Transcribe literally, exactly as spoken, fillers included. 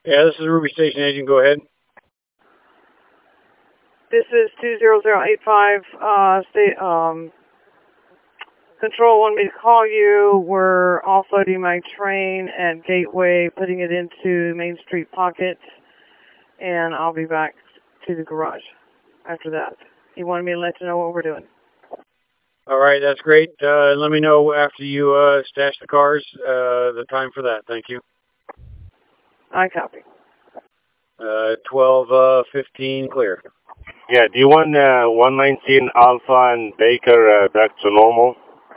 Yeah, this is Ruby Station Agent. Go ahead. This is two zero zero eight five. Uh, state, um, Control wanted me to call you. We're offloading my train at Gateway, putting it into Main Street Pocket, and I'll be back to the garage after that. He wanted me to let you know what we're doing. All right, that's great. Uh, let me know after you uh, stash the cars, uh, the time for that. Thank you. I copy. Uh, twelve fifteen, clear. Yeah, do you want uh, one nineteen Alpha and Baker uh, back to normal?